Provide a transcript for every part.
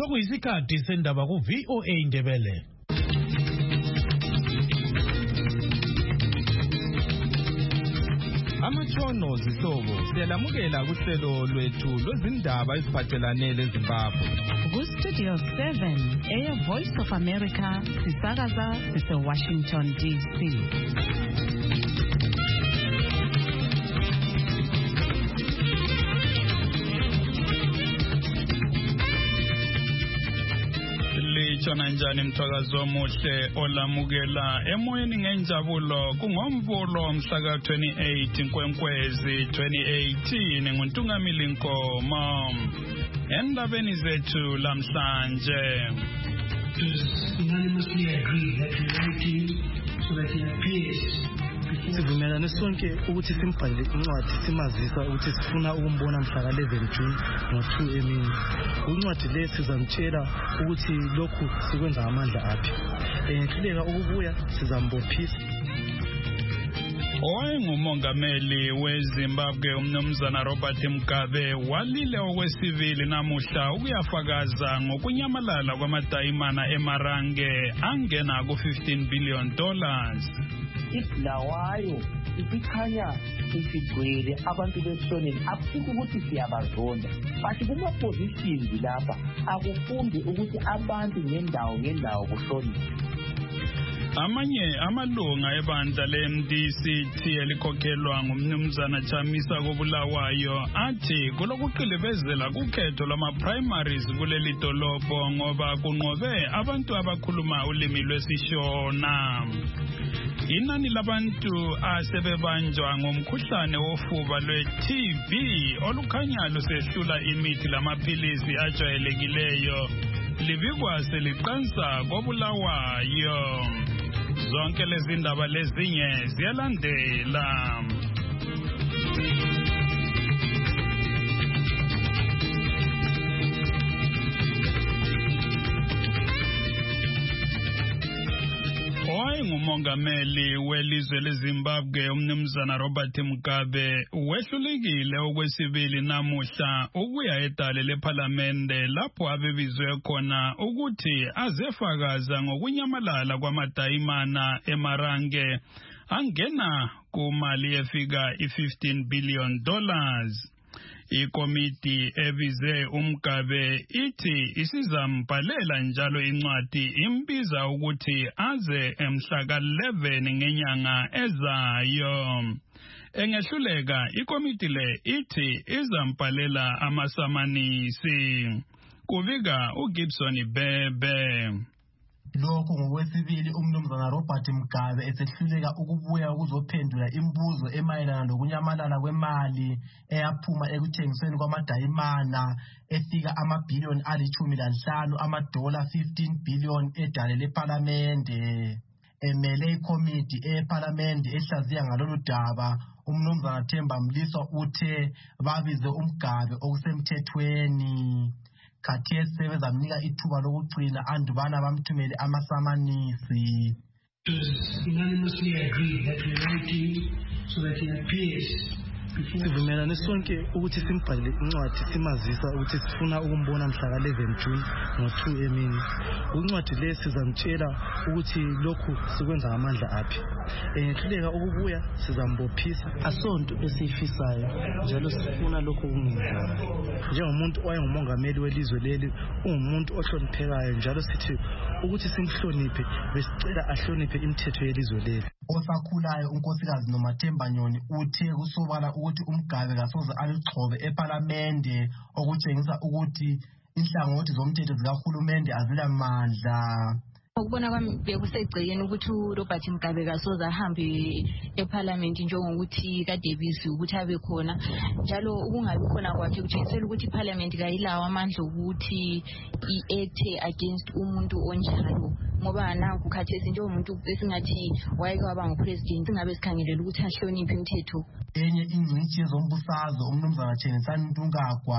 Sokuyisikhathi sendaba ku VOA Indebele. Amatshono zihlobo siyalamukela kuhlelo lwethu lwezindaba eziphathelane leZimbabwe. Ku-Studio 7 Air Voice of America sisakaza sise-Washington DC. Chona njani mthakazo omuhle olamukela emoyeni ngenjabulo kungomvulo mhla ka-28 Nkwenkwezi 2018 nguNtungamili Nkomo. Endabeni zethu lamhlanje unanimously agree that we write him so that he appears. Sivumelane sonke ukuthi simbhalele incwadi simazisa ukuthi sifuna ukumbona mhla ka-11 June ngo-2 emini. Incwadi le sizamtshela ukuthi lokhu sikwenza amandla aphi. Engehluleka ukubuya sizambophisa. Owayengumongameli weZimbabwe umnumzana Robert Mugabe walile okwesivili namuhla ukuyafakaza ngokunyamalala kwamadayimana eMarange angena ku$15 billion. Lawayo isikhanya isigwele abantu besonini akusikho ukuthi siyabazonda bathi kuma positions lapha akufundi ukuthi abantu ngendawo kuhlonipha. Amanye amalunga ebandla le-MDC elikhokhelwa ngumnumzana Chamisa Kobulawayo athi kulokuqilibezela kukhetho lwama-primaries kuleli dolobho ngoba kunqobe abantu abakhuluma ulimi lwesishona. Inani labantu asebebanjwa ngomkhuhlane wofuba lwe-TB olukhanya lusehlula imithi lamaphilisi ajwayelekileyo libikwa seliqansa koBulawayo. Zonke lezi ndaba lezinye ziyalandela. Owayengumongameli welizwe leZimbabwe umnumzana Robert Mugabe wehlulekile okwesibili namuhla ukuya edale lePhalamende lapho abebizwe khona ukuthi azefakaza ngokunyamalala kwamadayimana eMarange angena kumali efika i$15 billion. Ikomiti ebize uMgabe ithi isizambhalela njalo incwadi imbiza ukuthi aze emhla ka-11 ngenyanga ezayo. Engehluleka ikomiti le ithi izambhalela amasamanisi. Kubika uGibson Bebe. Lokho ngokwesibili umnumzana Robert Mugabe esehluleka ukubuya ukuzophendula imibuzo emayelana nokunyamalala kwemali eyaphuma ekuthengisweni kwamadayimana efika amabhiliyoni ali-15 $15 billion edale lePhalamende. Emele ikomiti ePhalamende ehlaziya ngalolu daba umnumzana Themba Mliswa uthe babize uMgabe okusemthethweni. Khathesi sebezamnika ithuba lokugcina andubana bamthumele amasamanisi. Unanimously agree that we write him so that he appears. Sivumelane sonke ukuthi simbhalele incwadi simazisa ukuthi sifuna ukumbona mhla ka-11 June ngo-2 emini. Incwadi le sizamtshela ukuthi lokhu sikwenza amandla aphi. Engehluleka ukubuya sizambophisa. Asonto esiyifisayo njalo sifuna lokhu kungenziwa. Njengomuntu owayengumongameli welizwe leli ungumuntu ohloniphekayo njalo sithi ukuthi simhloniphe besicela ahloniphe imithetho yelizwe leli. Osakhulayo unkosikazi Nomathemba Nyoni uthe kusobala ukuthi uMgabe kasoze aluxhobe ePhalamende okutshengisa ukuthi inhlangothi zomthetho zikahulumende azilamandla. Ukubona kwami bekusegcekeni ukuthi uRobert Mugabe kasoze ahambe ePhalamende njengokuthi kade bizwe ukuthi abe khona njalo ukungabi khona kwakhe kutshengisela ukuthi iPhalamende kayilawo amandla ukuthi i-act against umuntu onjalo ngoba nanku khathesi njengomuntu esingathi wayeke waba ngupresident singabe sikhangelela ukuthi ahloniphe imithetho. Enye ingcitshi yezombusazwe umnumzana Chenisani Ntungagwa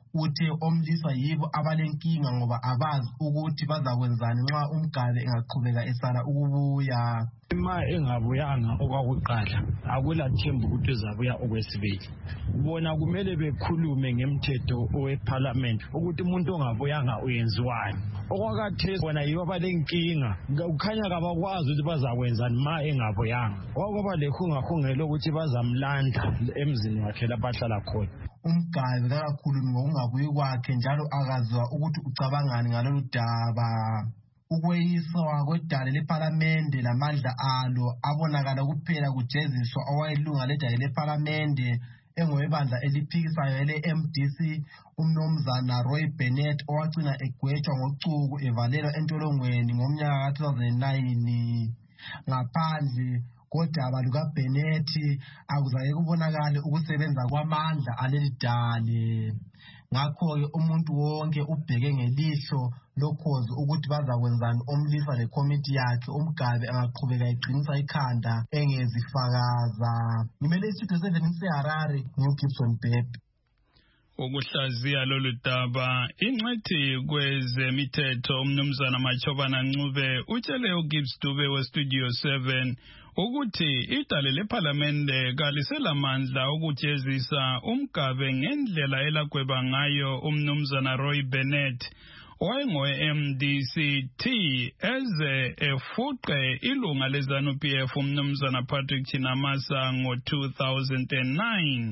uthe omlisa yibo abalenkinga ngoba abazi ukuthi bazakwenzani nxa umgabe engaqhubeka esala ukubuya. Ma engabuyanga okwakuqala akula themba ukuthi uzabuya okwesibili. Bona kumele bekhulume ngemthetho oweParliament ukuthi umuntu ongabuyanga uyenziwani. Okwakathe bona yibo abalenkinga kukhanya kabakwazi ukuthi bazakwenzani ma engabuyanga. Kwakuba lehungahungelo ukuthi bazamlanda emzini wakhe lapha ahlala khona. Umgabe kakhulumi ngokungabuyi kwakhe njalo akazwa ukuthi ucabangani ngalolu daba. Ukweyiswa kwedale leParlamente lamandla alo abonakala kuphela kujeziswa owayelunga ledale leParlamente engowebandla eliphikisayo ele-MDC umnomzana Roy Bennett owagcina egwetshwa ngocuku evalelwa entolongweni ngomnyaka ka-2009. Ngaphandle kodaba lukaBennett akuzake kubonakale ukusebenza kwamandla aleli dale. Ngakho-ke umuntu wonke ubheke ngelihlo lokhozi ukuthi bazakwenzani omlisa lekomiti yakhe umgabe angaqhubeka eqinisa ikhanda engezifakaza. Ngimele istudio 7 seHarare nguGibson Bhebhe. Ukuhlaziya lolu daba ingcethi kwezemithetho umnumzana Machobana Ncube utshele uGibbs Dube westudio 7 ukuthi idale leParlamente kaliselamandla ukujezisa umgabe ngendlela elagweba ngayo umnumzana Roy Bennett owayengowe-MDC-T eze efuqe ilunga leZANU-PF umnumzana Patrick Chinamasa ngo-2009.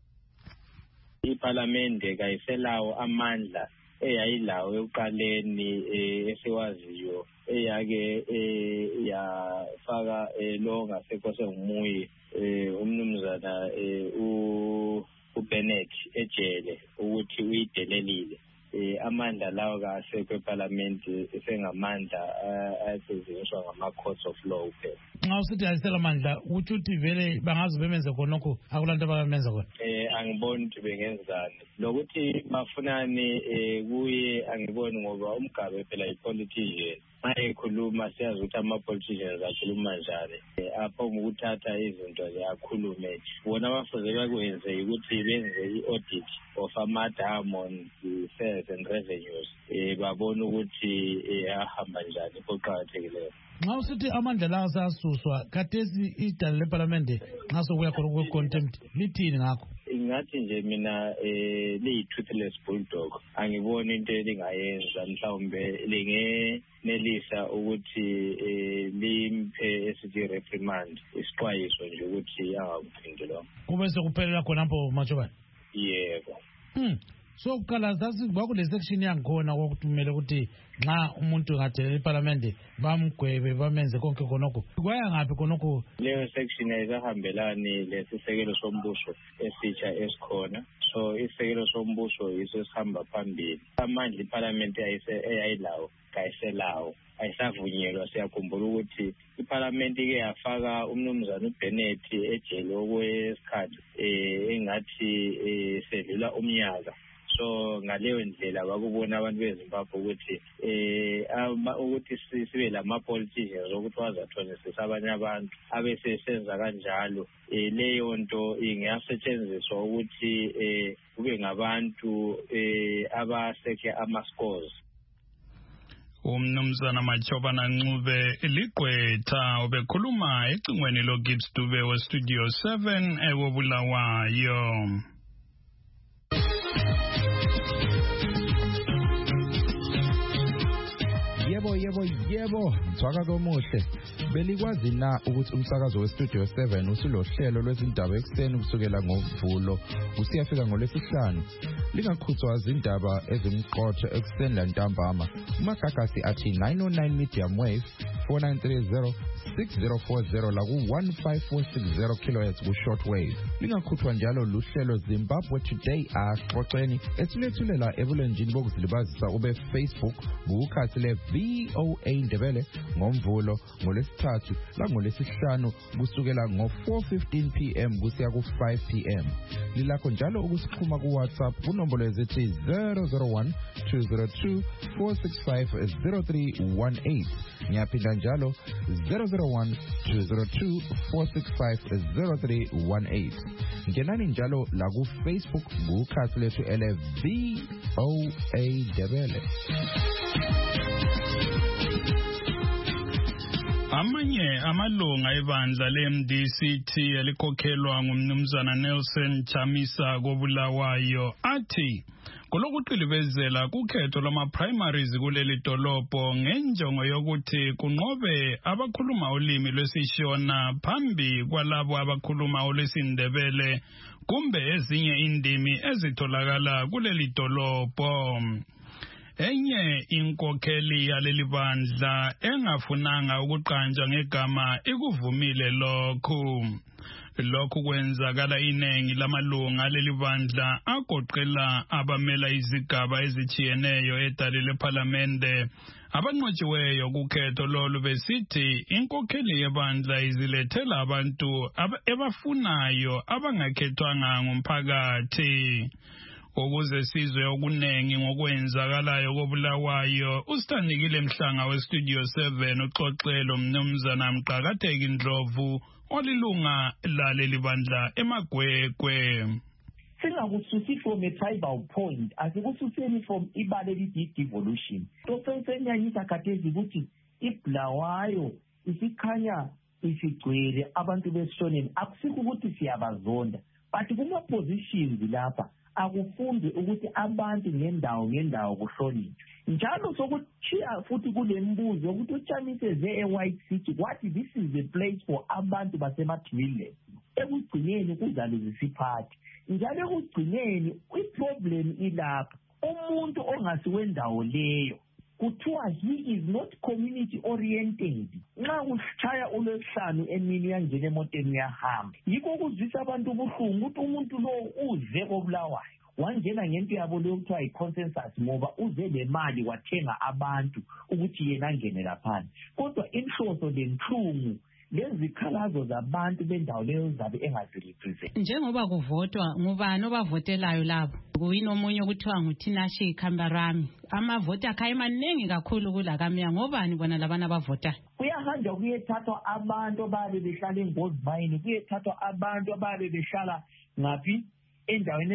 iParlamente kayiselawo amandla eyayilawo ekuqaleni esiwaziyo eyake yafaka lo ngasekho sengumuyi umnumzana uBennett ejele ukuthi uyidelelile. Amandla lawo kasekho eParlamente esengamandla asetshenziswa ngama-courts of law kuphela. Nxa usithi ayiselamandla uthi uthi vele bangaze bemenze khonokho akulanto abamenza khona. Angiboni ukuthi bengenzani lokuthi bafunani kuye angiboni ngoba umgabe phela ipolitician ma ekhuluma siyazi ukuthi ama-politicians akhuluma njani apho ngokuthatha izinto ziyakhulume bona bafuze bakwenze ukuthi benze i-audit of ama-dam on the sales and revenues babone ukuthi ahamba njani kuqakathekileyo. Nxa usithi amandla lawo asasuswa khathesi idale leParlamente nxa sokuya khona kwe-contempt lithini ngakho? Ingathi nje mina liyi-toothless bulldog angiboni into elingayenza mhlawumbe lingenelisa ukuthi limphe esithi reprimand isixwayiso nje ukuthi angakuphindi lo. Kube sekuphelela khonapho Machobana? Yebo. So kuqala sasi kwakule section yangikhona kwakuthumele ukuthi nxa umuntu ngadelela iParlamente bamgwebe bamenze konke khonokho kwaya ngaphi khonokho? Leyo section ayizahambelani lesisekelo sombuso esitsha esikhona. So isisekelo sombuso yiso sihamba phambili. Amandla iParlamente eyayilawo kayiselawo ayisavunyelwa. Siyakhumbula ukuthi iParlamente ke yafaka umnumzana uBennett ejele okwesikhathi engathi sedlula umnyaka. So ngaleyo ndlela bakubona abantu beZimbabwe ukuthi ukuthi sibe lama-politicians ukuthi wazathonisisa abanye abantu abesesenza kanjalo. Leyo nto ingasetshenziswa ukuthi kube ngabantu abasekhe ama-scores. Umnumzana Machobana Ncube ligqwetha obekhuluma ecingweni loGibbs Dube westudio 7 ewoBulawayo. Yebo, mthwakazi omuhle. Belikwazi na ukuthi umsakazo westudio 7 usulohlelo lwezindaba ekseni kusukela ngoMvulo usiyafika ngoLwesihlanu. Lingakhuthwa izindaba ezimqotho ekseni lantambama. Umagagasi athi 909 medium wave 4930 6040 la ku-15460 kHz ku-shortwave. Lingakhuthwa njalo luhlelo Zimbabwe Today axoxeni esilwethulela ebulenjini bokuzilibazisa ube-Facebook ngukhathi le-VOA Ndebele ngoMvulo ngoLwesithathu langoLwesihlanu kusukela ngo-4:15 p.m. kusiya ku-5 p.m. Lilakho njalo ukusixhuma ku-WhatsApp kunombolo ezithi 001 202 465 0318 ngiyaphinda njalo 001 01202-465-0318. Ngenani njalo la ku-Facebook kukhasi lethu VOA Ndebele. Amanye amalunga ebandla le-MDCT elikhokhelwa ngumnumzana Nelson Chamisa koBulawayo athi kulokuqilibezela kukhetho lwama-primaries kuleli dolobho ngenjongo yokuthi kunqobe abakhuluma ulimi lwesiShona phambi kwalabo abakhuluma olwesiNdebele kumbe ezinye indimi ezitholakala kuleli dolobho. Enye inkokheli yaleli bandla engafunanga ukuqanjwa ngegama ikuvumile lokhu. Lokhu kwenzakala inengi lamalunga leli bandla agoqela abamela izigaba ezijiyeneyo edale lePhalamende abanqotshiweyo kukhetho lolu besithi inkokheli yebandla izilethela abantu ebafunayo abangakhethwanga ngumphakathi. Ukuze sizwe okunengi ngokwenzakalayo koBulawayo, uSithandikile Mhlanga weStudio 7 uxoxelo mnumzana Mqakatheki Ndlovu olilunga laleli bandla eMagwegwe. Singakususi from a tribal point, asikususeni from ibaleli devolution. Tosenyanyisa khathesi ukuthi iBulawayo isikhanya isigcwele abantu besishoneni, akusikho ukuthi siyabazonda, but kuma positions lapha akufunde ukuthi abantu ngendawo kuhlonishwe. Njalo sokuchiya futhi kule mbuzo ukuthi uChamisa ze eWhite City wathi this is a place for abantu basemathilile. Ekugcineni kuzaluza isiphathi. Njalo ekugcineni iproblem ilapha. Umuntu ongasiwendawo leyo kuthiwa he is not community oriented. Nxa kushaya uLwesihlanu emini yangena emoteni yahamba, yikho kuzwisa abantu ubuhlungu ukuthi umuntu lo uze koBulawayo wangena ngento yabo leyo kuthiwa yi-consensus ngoba uze le mali wathenga abantu ukuthi yena angene laphana. Kodwa inhloso lenhlungu lezikhalazo zabantu bendawo leyo zabe engazirepresent. Njengoba kuvotwa ngubani obavotelayo labo? Kuyini omunye kuthiwa nguThinashi Kambarami. Amavota akhe maningi kakhulu kulakamya, ngobani bona labana abavota? Kuyahanjwa kuyethathwa abantu ababe behlala eNgozbayini, kuyethathwa abantu ababe behlala ngaphi endaweni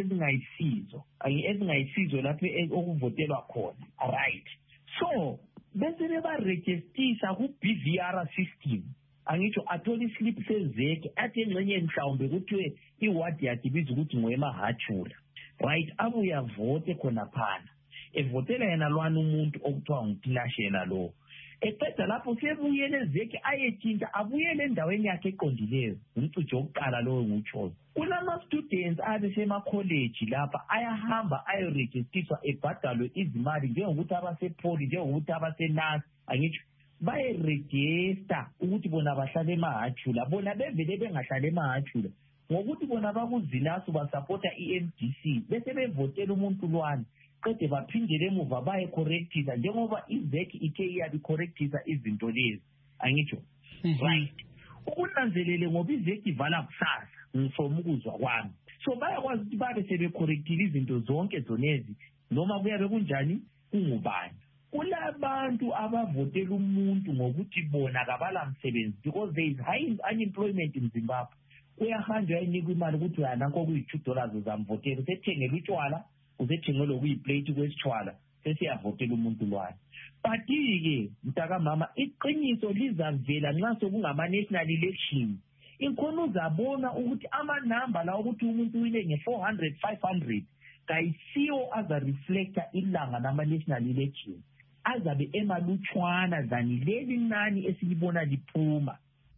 ezingayisizo lapho okuvotelwa khona. Right. So bese bebaregistisa ku-BVR system. Angitsho athola islip sezeke athi engxenye mhlawumbe kuthiwe iwadi yakhe ibiza ukuthi ngoyemaHathula. Right, abuya vote khona phana. Evotela yena lwana umuntu okuthiwa nguThinashi yena lo. Eqeda lapho sebuyele ezeke ayethinta abuyele endaweni yakhe eqondileyo. Umcujo wokuqala lowo ngutshoyo. Kulama-students abesema-college lapha ayahamba ayoregistiswa ebhadalwe izimali njengokuthi abasepoli, njengokuthi abasenasi, angitsho bayeregister ukuthi bona bahlala emaHathula, bona bevele bengahlala emaHathula ngokuthi bona bakuzilasu basapota i-MDC bese bevotela umuntu lwana qede baphindele emuva bayecorrectisa njengoba izeki ithe iyabe correctisa izinto lezi. Angitsho right, ukunanzelele ngoba izeki ivala kusasa ngifoma ukuzwa kwami. So bayakwazi ukuthi babe sebecorrectile izinto zonke zonezi noma kuyabe kunjani kungubani. Kulabantu abavotela umuntu ngokuthi bona kabala msebenzi because there is high unemployment in Zimbabwe. Kuyahanjwa inikwa imali ukuthi nanko kuyi$2 uzamvotela, usethengela utshwala, usethengela kuyiplate kwesitshwala, sesiyavotela umuntu lwana. But-ke mntakamama iqiniso lizavela nxa sokungama-national election. Inkhona uzabona ukuthi amanamba la ukuthi umuntu wile nge-400 500 kayisiwo aza-reflecta ilanga nama-national election. Azabe emalutshwana zani leli nani esilibona liphuma.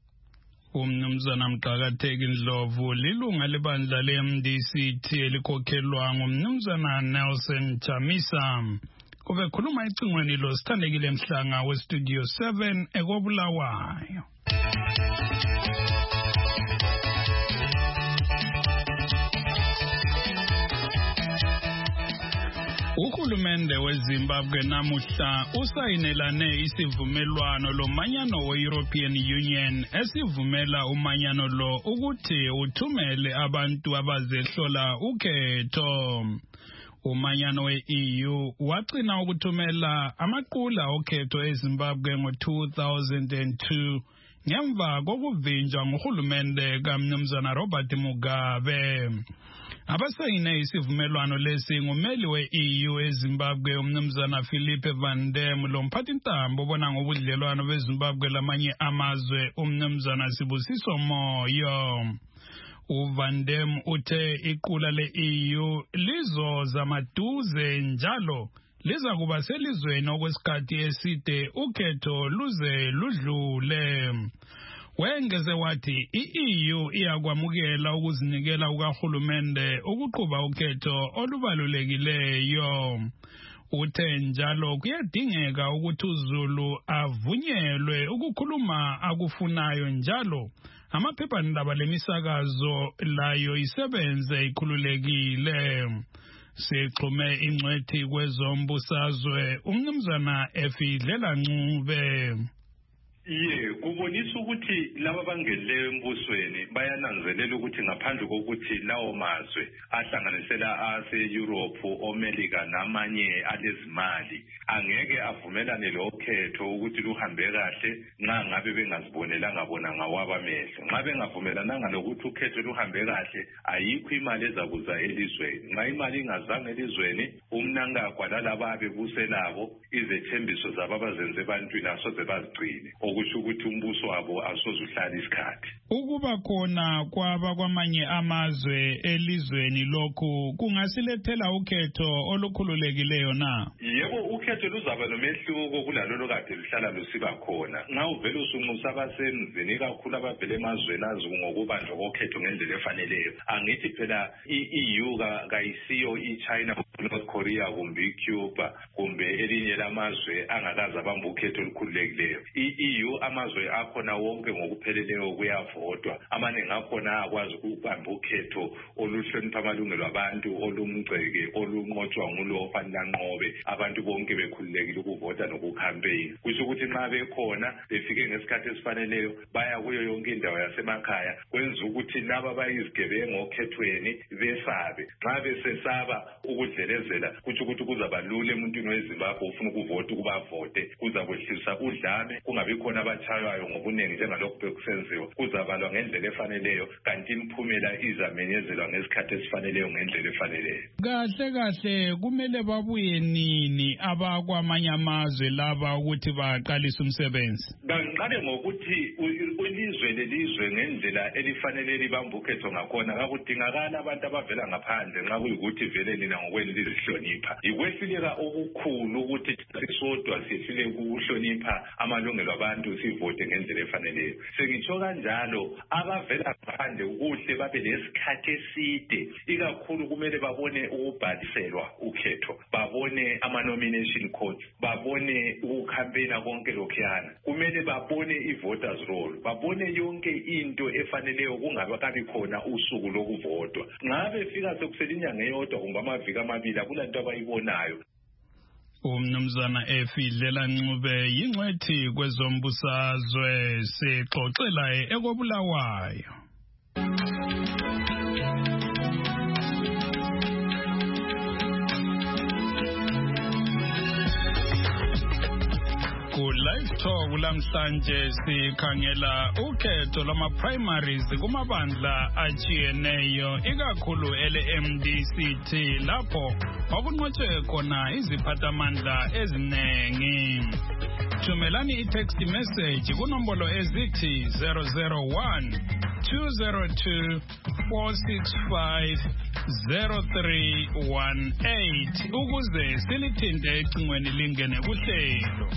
Umnumzana Mqakatheki Ndlovu lilunga lebandla le-MDCT elikhokhelwa ngumnumzana Nelson Chamisa. Ubekhuluma ecingweni lo Sithandekile Mhlanga weStudio 7 ekoBulawayo. Uhulumende weZimbabwe namuhla usayinelane isivumelwano lomanyano we-European Union esivumela umanyano lo ukuthi uthumele abantu abazehlola ukhetho. Umanyano we-EU wagcina ukuthumela amaqula okhetho eZimbabwe ngo-2002 ngemva kokuvinjwa nguhulumende kaMnumzana Robert Mugabe. Abasayine isivumelwano lesi ngumeli we-EU eZimbabwe uMnumzana Philippe Van Dem lomphathintambo obona ngobudlelwano beZimbabwe lamanye amazwe uMnumzana Sibusiso Moyo. uVan Dem uthe iqula le-EU lizoza maduze njalo liza kuba selizweni okwesikhathi eside ukhetho luze ludlule. Wengeze wathi i-EU iyakwamukela ukuzinikela kukahulumende ukuqhuba ukhetho olubalulekileyo. Uthe njalo kuyadingeka ukuthi uZulu avunyelwe ukukhuluma akufunayo njalo amaphephandaba lemisakazo layo isebenze ikhululekile. Sixhume ingcwethi kwezombusazwe uMnumzana Efidlela Ncube. Kubonisa ukuthi laba bangele embusweni bayananzelela ukuthi ngaphandle kokuthi lawo mazwe ahlanganisela ase-Europe, America namanye alezimali angeke avumelane lokhetho ukuthi luhambe kahle nxa ngabe bengazibonelanga bona ngawabamehlo. Nxa bengavumelananga lokuthi ukhetho luhambe kahle ayikho imali ezakuza elizweni. Nxa imali ingazange elizweni umnankagwa lalaba bebuselabo izethembiso zabo abazenze ebantwini asoze bazigcine. Okusho ukuthi umbuso wabo asozuhlala isikhathi. Ukuba khona kwamanye amazwe elizweni lokhu kungasilethela ukhetho olukhululekileyo na? Yebo, ukhetho luzaba nomehluko kulalolo kade luhlala lusiba khona. Nxa uvele usunxusa abasenzini kakhulu abavele emazweni azi ngokubanjwa kokhetho ngendlela efaneleyo. Angithi phela i-EU kayisiyo i-China, North Korea kumbe iCuba kumbe elinye lamazwe angakaza bamba ukhetho olukhululekileyo. I-EU amazwe akhona wonke ngokupheleleyo kuyavotwa. Amaningi akhona akwazi ukubamba ukhetho oluhlonipha amalungelo abantu, olumgceke, olunqotshwa ngulo ofanele anqobe, abantu bonke bekhululekile ukuvota nokucampaign. Kusho ukuthi nxa bekhona befike ngesikhathi esifaneleyo baya kuyo yonke indawo yasemakhaya, kwenza ukuthi laba bayizigebengu okhethweni besabe. Nxa besesaba ukudlelezela kusho ukuthi kuzaba lula emuntwini weZimbabwe ufuna ukuvota ukuba vote, kuzakwehlisa udlame, kungabi khona abatshaywayo ngobuningi njengalokhu bekusenziwa, kuzabalwa ngendlela efaneleyo kanti imiphumela izamenyezelwa ngesikhathi esifaneleyo ngendlela efaneleyo. Kahle kumele babuye nini abakwamanye amazwe laba ukuthi baqalise umsebenzi? Banqale ngokuthi ilizwe lelizwe ngendlela elifanele libamba ukhetho ngakhona kakudingakala abantu abavela ngaphandle nxa kuyikuthi vele nina ngokwenu lizihlonipha. Ikwehluleka okukhulu ukuthi sisodwa sihluleke ukuhlonipha amalungelo abantu sivote ngendlela efaneleyo. Sengitsho kanjalo abavela ngaphandle kuhle babe lesikhathi eside, ikakhulu kumele babone ukubhaliselwa ukhetho, babone ama-nomination codes, babone ukucampaigna konke lokhuyana. Kumele babone i-voters roll, babone yonke into efaneleyo kungakabi khona usuku lokuvotwa. Ngabe fika sekusele inyanga eyodwa kumbe amaviki amabili akulanto abayibonayo. uMnumzana Efidlela Ncube yingcwethi kwezombusazwe sixoxela ekobulawayo. Live Talk lamhlanje sikhangela ukhetho lama-primaries kumabandla ajiyeneyo ikakhulu ele-MDCT lapho kwakunqotshwe khona iziphathamandla eziningi. Thumelani i-text message kunombolo ezithi 001 202 465 0318 ukuze silithinte ecingweni lingene kuhlelo.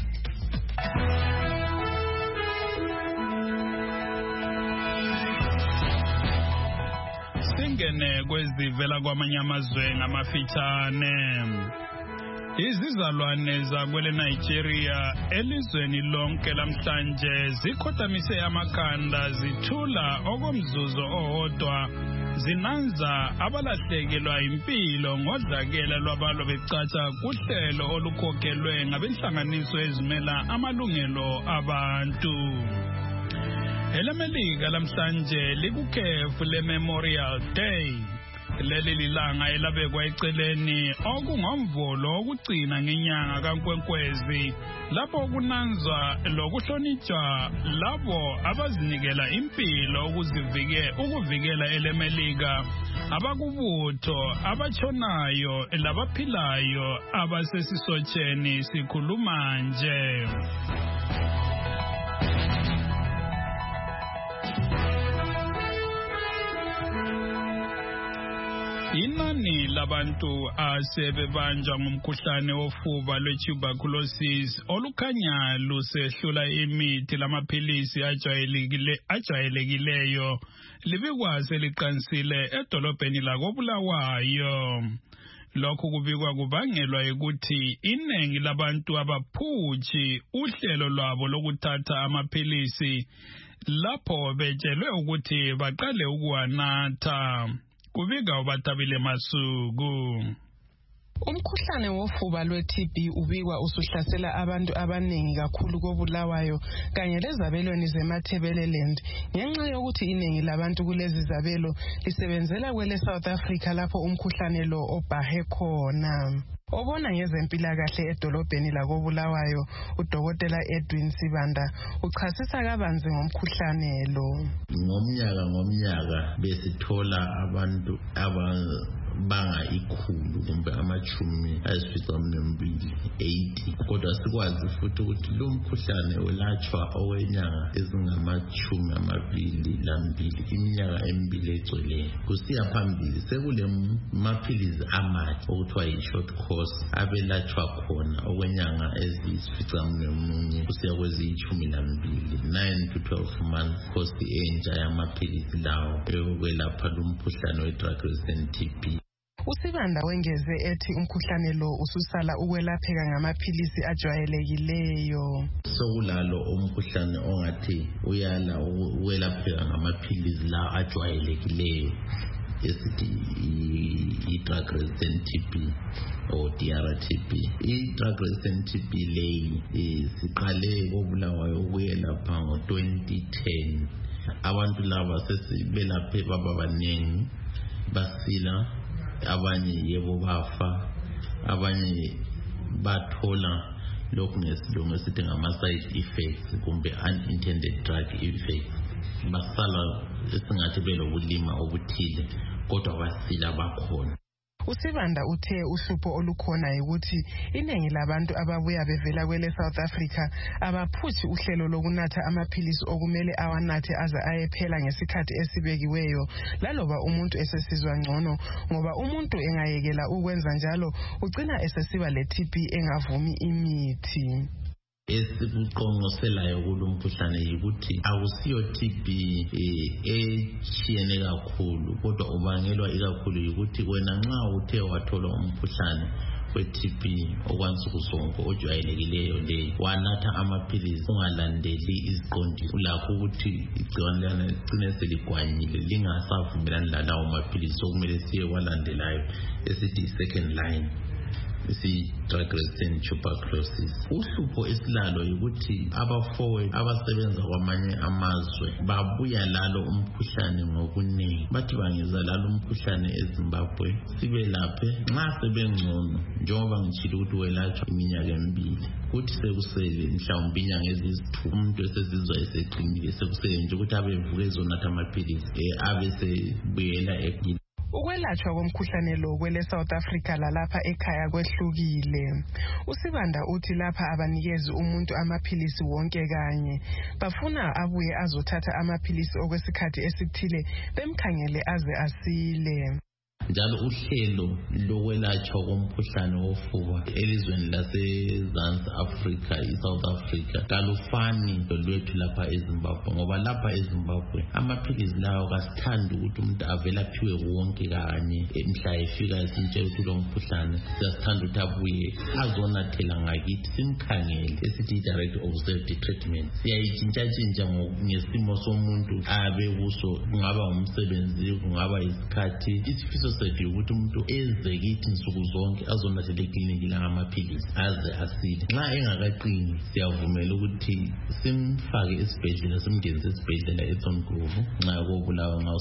Singene kwezivela kwamanye amazwe ngamafitshane. Izizalwane zakwele Nigeria elizweni lonke lamhlanje zikhotamise amakhanda zithula okomzuzu owodwa zinanza abalahlekelwa impilo ngodlakela lwabalwa becatsha kuhlelo olukhokhelwe ngabenhlanganiso ezimela amalungelo abantu. EleMelika lamhlanje likukhefu leMemorial Day Leli lilanga elabekwa eceleni okungomvulo okugcina ngenyanga kaNkwenkwezi lapho kunanzwa lokuhlonitshwa labo abazinikela impilo ukuvikela elemelika abakubutho abatshonayo labaphilayo abasesisotsheni sikhuluma nje. Inani labantu asebebanjwa ngumkhuhlane wofuba lwetuberculosis olukhanya lusehlula imithi lamaphilisi ajwayelekileyo libikwa seliqansile edolobheni lakoBulawayo. Lokhu kubikwa kubangelwa ukuthi iningi labantu abaphutshi uhlelo lwabo lokuthatha amaphilisi lapho betshelwe ukuthi baqale ukuwanatha. Kubika uBatabile Masuku. Umkhuhlane wofuba lwe-TB ubikwa usuhlasela abantu abaningi kakhulu koBulawayo kanye lezabelweni zeMatabeleland ngenxa yokuthi iningi labantu kulezi zabelo lisebenzela kwele South Africa lapho umkhuhlane lo obhahe khona. Obona ngezempilakahle edolobheni lakoBulawayo uDokotela Edwin Sibanda uchasisa kabanzi ngomkhuhlane lo. Ngomnyaka besithola abantu banga ikhulu kumbe amachumi ayisficaminwembili 80 kodwa sikwazi futhi ukuthi lo mkhuhlane ulatshwa okwenyanga ezingamachumi amabili lambili iminyaka emibili egcweleyo kusiya phambili sekule maphilizi amatsha okuthiwa yi-short course abelatshwa khona okwenyanga eziyisficamunwemunye kusiya kweziyi-12 9 to 12 months course entsha yamaphilizi lawo eyokwelapha lo mkhuhlane we-drug resistant TB. Usibanda wengeze ethi umkhuhlane lo ususala ukwelapheka ngamaphilisi ajwayelekileyo. Sokulalo umkhuhlane ongathi uyala ukwelapheka ngamaphilisi la ajwayelekileyo esithi i-drug resistant TB or DRTB. I-drug resistant TB leyi siqale koBulawayo ukuyelapha ngo-2010. Abantu laba sesibelaphe baba baningi basila, abanye yebo bafa, abanye bathola lokhu ngesilungu esithi ngama-side effects kumbe unintended drug effects. Basala esingathi belobulima obuthile kodwa basila bakhona. Usibanda uthe uhlupho olukhona ukuthi iningi labantu ababuya bevela kwele South Africa abaphuthi uhlelo lokunatha amaphilisi okumele awanathe aze ayephela ngesikhathi esibekiweyo laloba umuntu esesizwa ngcono ngoba umuntu engayekela ukwenza njalo ugcina esesiba le-TB engavumi imithi. Esikuqongoselayo kulo mkhuhlane yikuthi akusiyo TB echiyene kakhulu kodwa ubangelwa ikakhulu yikuthi wena nxa uthe wathola umkhuhlane we-TB okwansuku zonke ojwayelekileyo le wanatha amaphilisi ungalandeli iziqondiso ulakho ukuthi igciwane lana ligcine seligwanyile lingasavumelani lalawo maphilisi okumele siye kwalandelayo esithi second line drug resistant tuberculosis. Uhlupho esilalo yikuthi abafowethu abasebenza kwamanye amazwe babuya lalo umkhuhlane ngokuningi bathi bangeza lalo umkhuhlane eZimbabwe sibelaphe nxa sebengcono njengoba ngitshilo ukuthi welatshwa iminyaka emibili kuthi sekusele mhlawumbe inyanga eziyisithupha umuntu esezizwa eseqinile sekusele nje ukuthi abevuka ezonatha amaphilisi abesebuyela ekile. Ukwelatshwa komkhuhlane lo kwele South Africa lalapha ekhaya kwehlukile. Usibanda uthi lapha abanikezi umuntu amaphilisi wonke kanye bafuna abuye azothatha amaphilisi okwesikhathi esithile bemkhangele aze asile. Njalo uhlelo lokwelatshwa komkhuhlane wofuba elizweni laseZansi Africa iSouth Africa kalufani lolwethu lapha eZimbabwe ngoba lapha eZimbabwe amaphilisi lawo kasithandi ukuthi umuntu avelaphiwe wonke kanye mhla efika sintshela ukuthi lo mkhuhlane siyasithanda ukuthi abuye azonathela ngakithi simkhangele esithi direct observed treatment siyayitshintshatshintsha ngesimo somuntu abe kuso kungaba umsebenzi kungaba isikhathi isifiso sethu ukuthi umuntu eze kithi nsuku zonke azonathela ekliniki la ngamaphilisi aze asile nxa engakaqini siyavumela ukuthi simfake esibhedlela simngenise esibhedlela eThongrove nxa koBulawayo.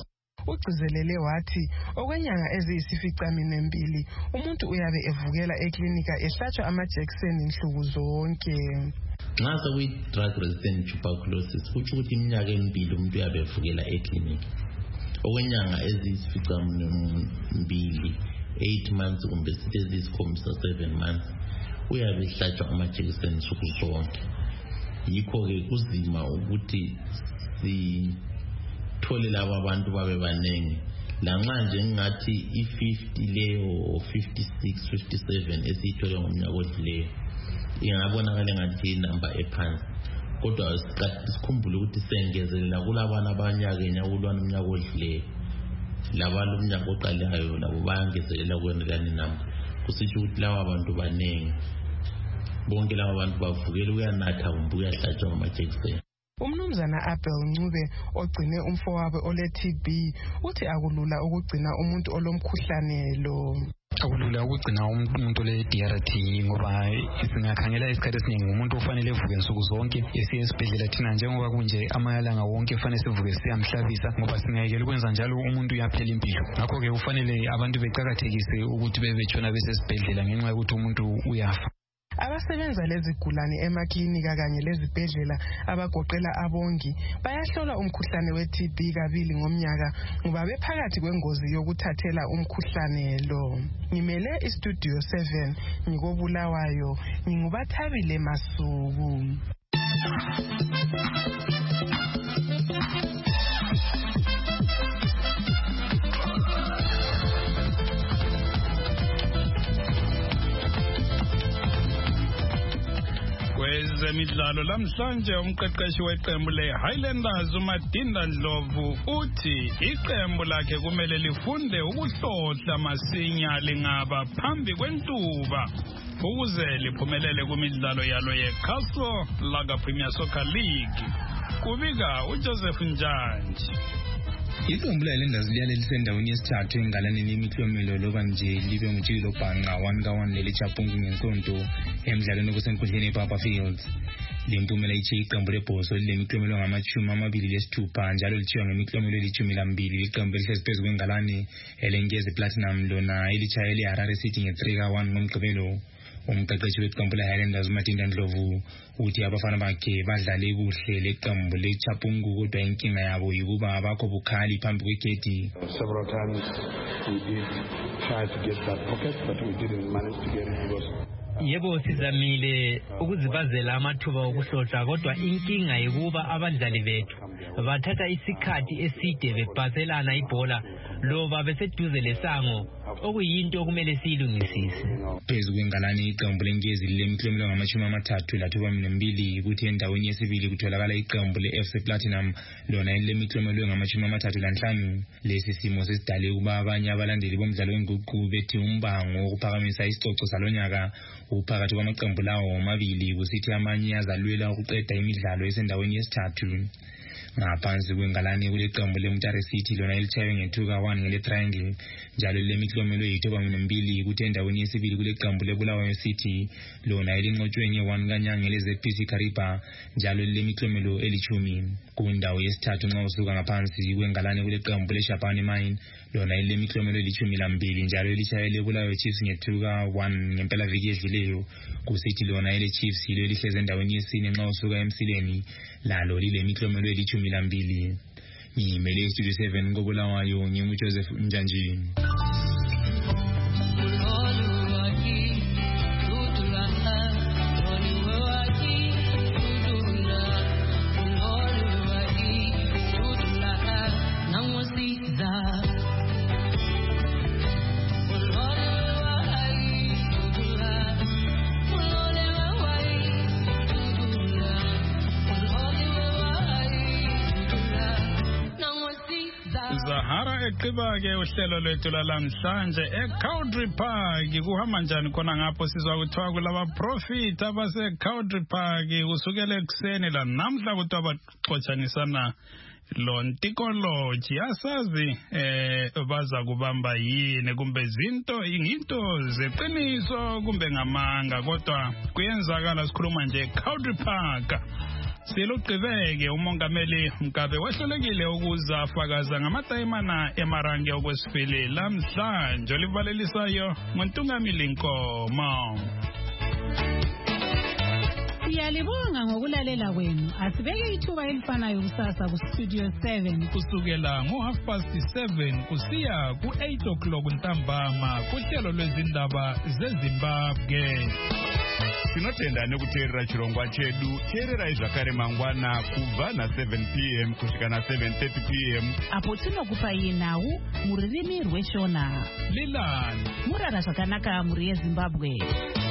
ugcizelele wathi okwenyanga eziyisificaminwembili umuntu uyabe evukela eklinika ehlatshwa amajekiseni insuku zonke. Nxa sekuyi-drug resistant tuberculosis kutsho ukuthi iminyaka emibili umuntu uyabe evukela eklinika. Okwenyanga eziyisificaminwembili 8 months kumbe sithi eziyisikhombisa 7 months uyabe ehlatshwa amajekiseni insuku zonke. Yikho-ke kuzima ukuthi sithole laba abantu babe baningi. Lanxa nje ngathi i-50 leyo 56 57 esiyithole ngomnyaka odluleyo ingabonakala ngathi inamba ephansi, kodwa sikhumbule ukuthi sengezelela kulabana abanyakenya kulwana umnyaka odluleyo. Labantu umnyaka oqalayo labo bayangezelela kwenelani namba, kusitsho ukuthi laba bantu baningi. Bonke laba bantu bavukela uyanatha kumbe uyahlatshwa amajekiseni. Umnumzana Abel Ncube ogcine umfowabo ole-TB uthi akulula ukugcina umuntu olomkhuhlane lo. Akulula ukugcina umuntu ole-DRT ngoba singakhangela isikhathi esiningi umuntu ufanele evuke nsuku zonke esiye esibhedlela. Thina njengoba kunje amalanga wonke kufanele sivuke siyamhlabisa ngoba singayekela ukwenza njalo umuntu uyaphela impilo. Ngakho-ke kufanele abantu beqakathekise ukuthi bebetshona besesibhedlela ngenxa yokuthi umuntu uyafa. Abasebenza lezigulane emaklinika kanye lezibhedlela abagoqela abongi bayahlola umkhuhlane we-TB kabili ngomnyaka ngoba bephakathi kwengozi yokuthathela umkhuhlane lo. Ngimele istudio 7 ngikobulawayo ngingubathabile Masuku. Kwezemidlalo lamhlanje umqeqeshi weqembu le-Highlanders uMadinda Ndlovu uthi iqembu lakhe kumele lifunde ukuhlohla masinya lingaba phambi kwentuba ukuze liphumelele kumidlalo yalo ye-Castle Lager Premier Soccer League. Kubika uJoseph Njanji. Iqembu le-Highlanders liyabe lisendaweni yesithathu engalaneni imiklomelo loba nje libe ngutshilo bhanqa 1-1 leliJapungu ngenkonto emidlalweni kusenkundleni ePapa Fields. Le mpumela ithe iqembu lebhoso lilemiklomelo ngama-26 njalo lithiwa ngemiklomelo eli-12. Iqembu elihlezi phezu kwengalane elenkezi Platinum lona elitshaya ele-Harare City nge-3-1 ngomgqibelo. Umqeqeshi weqembu le-Highlanders uMadinda Ndlovu uthi abafana bakhe badlale kuhle leqembu leChapungu kodwa inkinga yabo yikuba abakho bukhali phambi kwegedi. Several times we did try to get that pocket but we didn't manage to get it because Yebo sizamile ukuzibazela amathuba okuhlohla kodwa inkinga yikuba abadlali bethu bathatha isikhathi eside bebhaselana ibhola loba beseduze lesango okuyinto okumele siyilungisise. Phezu kwengalane iqembu lenkezi lemiklomelo ngama-32 kuthi endaweni yesibili kutholakala iqembu le-FC Platinum lona elilemiklomelo ngama-35. Lesi simo sesidale ukuba abanye abalandeli bomdlalo wenguqu bethi umbango wokuphakamisa isicoco salonyaka uphakathi kwamaqembu lawo omabili kusithi amanye azalwela ukuqeda imidlalo esendaweni yesithathu. Ngaphansi kwengalane kuleqembu leMutare City lona elitshaywe nge-2-1 ngele-Triangle njalo lemiklomelo yi-2 kuthi endaweni yesibili kuleqembu leBulawayo City lona elinqotshwe nge-1 kanyanga le-ZPC Kariba njalo lemiklomelo eli-10. Kundawo yesithathu nxa usuka ngaphansi kwengalane kuleqembu leShabane Mine lona elilemiklomelo eli-12 njalo elitshaywe leBulawayo Chiefs nge-2-1 ngempelaviki edluleyo. Kusithi lona ele-Chiefs yilo elihlezi endaweni yesine nxa usuka emsileni lalo lilemiklomelo eli-12. Ngimele istudio 7 kobulawayo nginguJoseph Njanji. Zahara eqhiba-ke uhlelo lwethu lamhlanje eCowdry Park. Kuhamba njani khona ngapho sizwa kuthiwa kulaba profit abase-Cowdry Park kusukela ekuseni la namhla kuthiwa baxotshanisana lo ntikoloji. Asazi baza kubamba yini kumbe into zeqiniso kumbe ngamanga, kodwa kuyenzakala sikhuluma nje eCowdry Park. Silugqibeke umongameli Mgabe wahlelekile ukuza afakaza ngamatayimana emarange okwesibili lamhlanje olivalelisayo nguNtungamili Nkomo. Siyalibonga ngokulalela kwenu. Asibeke ithuba elifanayo kusasa ku Studio 7 kusukela ngo7:30 kusiya ku8 o'clock ntambama kuhlelo lwezindaba zeZimbabwe. Tinotenda nekuteerera chirongwa chedu. Teerera zvakare mangwana kubva na7 p.m. kusvika na7:30 p.m. apo tinokupai nhau muririmi rweshona. Lilani murara zvakanaka muri yeZimbabwe.